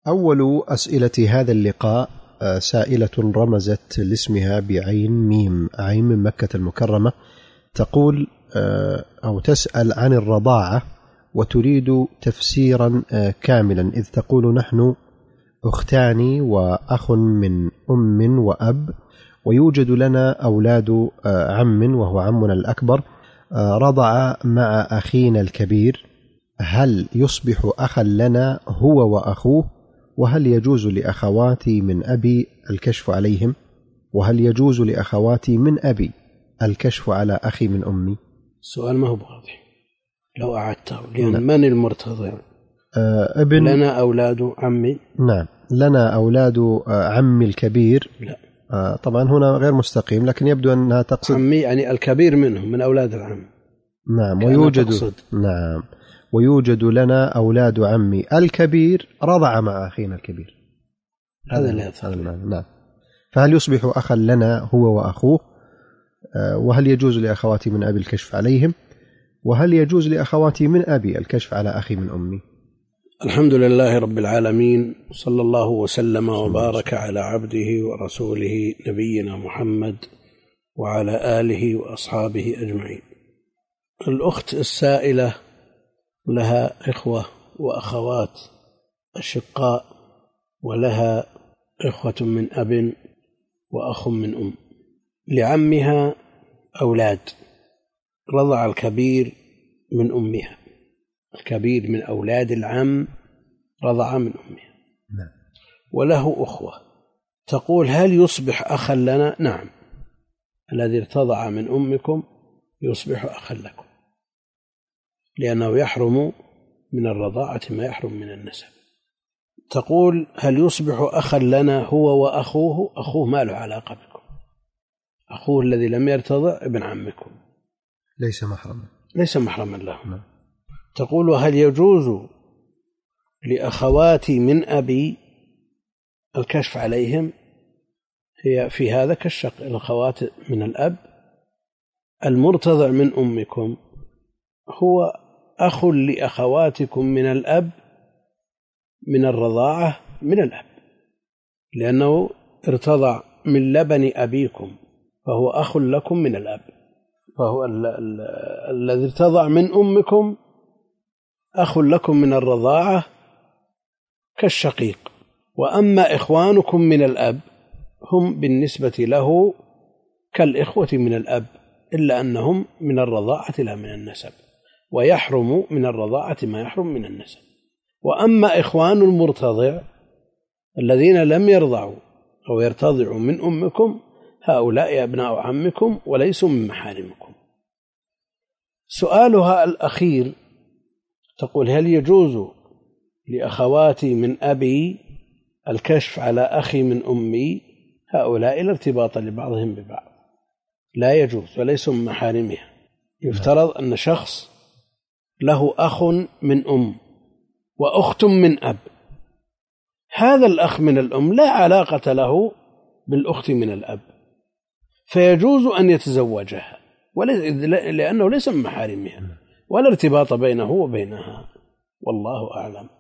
أول أسئلة هذا اللقاء سائلة رمزت لاسمها بعين ميم، عين من مكة المكرمة، تقول أو تسأل عن الرضاعة وتريد تفسيرا كاملا، إذ تقول: نحن أختان وأخ من أم وأب، ويوجد لنا أولاد عم وهو عمنا الأكبر، رضع مع أخينا الكبير، هل يصبح أخا لنا هو وأخوه؟ وهل يجوز لأخواتي من أبي الكشف عليهم؟ وهل يجوز لأخواتي من أبي الكشف على أخي من أمي؟ السؤال ما هو واضح لو أعدته، لأن من المرتضع؟ ابن لنا أولاد عمي. نعم، لنا أولاد عمي الكبير. لا طبعا هنا غير مستقيم، لكن يبدو أنها تقصد عمي يعني الكبير منهم من أولاد العم. نعم، ويوجد لنا أولاد عمي الكبير رضع مع أخينا الكبير. هذا لا يصح. نعم، فهل يصبح أخا لنا هو وأخوه؟ وهل يجوز لأخواتي من أبي الكشف عليهم؟ وهل يجوز لأخواتي من أبي الكشف على أخي من أمي؟ الحمد لله رب العالمين، صلى الله وسلم وبارك على عبده ورسوله نبينا محمد وعلى آله وأصحابه أجمعين. الأخت السائلة لها إخوة وأخوات أشقاء، ولها إخوة من أب وأخ من أم. لعمها أولاد، رضع الكبير من أمها، الكبير من أولاد العم رضع من أمها. وله أخوة، تقول: هل يصبح أخا لنا؟ نعم، الذي ارتضع من أمكم يصبح أخا لكم، لأنه يحرم من الرضاعة ما يحرم من النسب. تقول: هل يصبح أخا لنا هو وأخوه؟ أخوه ما له علاقة بكم، أخوه الذي لم يرتضع ابن عمكم، ليس محرما له. تقول: هل يجوز لأخواتي من أبي الكشف عليهم؟ هي في هذا كالشق، الأخوات من الأب، المرتضع من أمكم هو أخ لأخواتكم من الأب من الرضاعة من الأب، لأنه ارتضع من لبن أبيكم فهو أخ لكم من الأب، فهو الذي ارتضع من أمكم أخ لكم من الرضاعة كالشقيق. وأما إخوانكم من الأب هم بالنسبة له كالإخوة من الأب، إلا أنهم من الرضاعة لا من النسب، ويحرم من الرضاعة ما يحرم من النسب. وأما إخوان المرتضع الذين لم يرضعوا أو يرتضعوا من أمكم، هؤلاء أبناء عمكم وليسوا من محارمكم. سؤالها الأخير تقول: هل يجوز لأخواتي من أبي الكشف على أخي من أمي؟ هؤلاء لا ارتباط لبعضهم ببعض، لا يجوز وليسوا من محارمها. يفترض أن شخص له أخ من أم وأخت من أب، هذا الأخ من الأم لا علاقة له بالأخت من الأب، فيجوز أن يتزوجها لأنه ليس من محارمها ولا ارتباط بينه وبينها، والله أعلم.